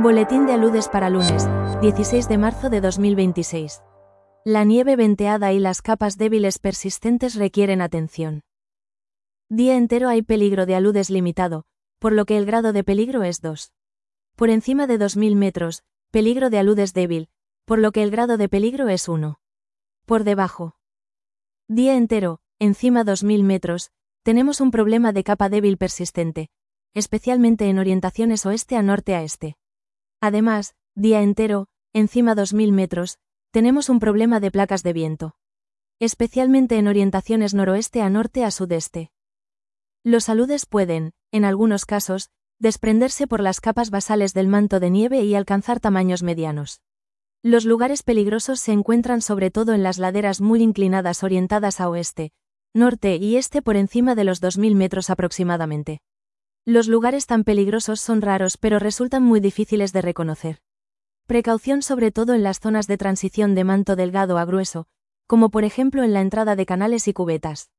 Boletín de aludes para lunes, 16 de marzo de 2026. La nieve venteada y las capas débiles persistentes requieren atención. Día entero hay peligro de aludes limitado, por lo que el grado de peligro es 2. Por encima de 2000 metros, peligro de aludes débil, por lo que el grado de peligro es 1. Por debajo. Día entero, encima 2000 metros, tenemos un problema de capa débil persistente, especialmente en orientaciones oeste a norte a este. Además, día entero, encima 2000 metros, tenemos un problema de placas de viento. Especialmente en orientaciones noroeste a norte a sudeste. Los aludes pueden, en algunos casos, desprenderse por las capas basales del manto de nieve y alcanzar tamaños medianos. Los lugares peligrosos se encuentran sobre todo en las laderas muy inclinadas orientadas a oeste, norte y este por encima de los 2000 metros aproximadamente. Los lugares tan peligrosos son raros pero resultan muy difíciles de reconocer. Precaución sobre todo en las zonas de transición de manto delgado a grueso, como por ejemplo en la entrada de canales y cubetas.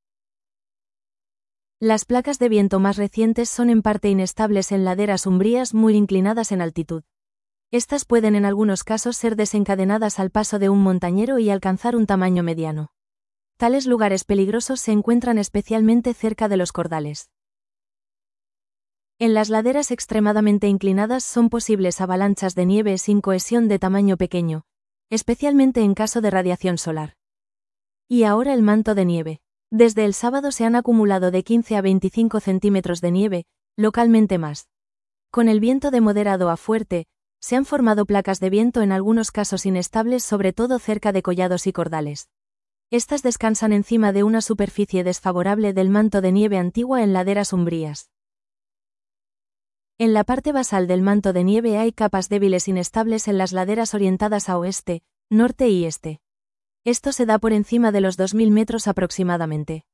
Las placas de viento más recientes son en parte inestables en laderas umbrías muy inclinadas en altitud. Estas pueden en algunos casos ser desencadenadas al paso de un montañero y alcanzar un tamaño mediano. Tales lugares peligrosos se encuentran especialmente cerca de los cordales. En las laderas extremadamente inclinadas son posibles avalanchas de nieve sin cohesión de tamaño pequeño, especialmente en caso de radiación solar. Y ahora el manto de nieve. Desde el sábado se han acumulado de 15 a 25 centímetros de nieve, localmente más. Con el viento de moderado a fuerte, se han formado placas de viento en algunos casos inestables sobre todo cerca de collados y cordales. Estas descansan encima de una superficie desfavorable del manto de nieve antigua en laderas umbrías. En la parte basal del manto de nieve hay capas débiles inestables en las laderas orientadas a oeste, norte y este. Esto se da por encima de los 2000 metros aproximadamente.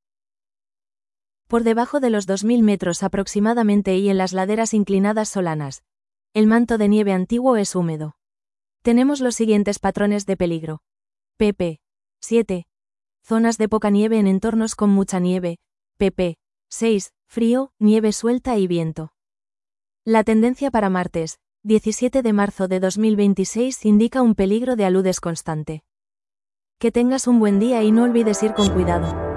Por debajo de los 2000 metros aproximadamente y en las laderas inclinadas solanas, el manto de nieve antiguo es húmedo. Tenemos los siguientes patrones de peligro. pp. 7. Zonas de poca nieve en entornos con mucha nieve. pp. 6. Frío, nieve suelta y viento. La tendencia para martes, 17 de marzo de 2026 indica un peligro de aludes constante. Que tengas un buen día y no olvides ir con cuidado.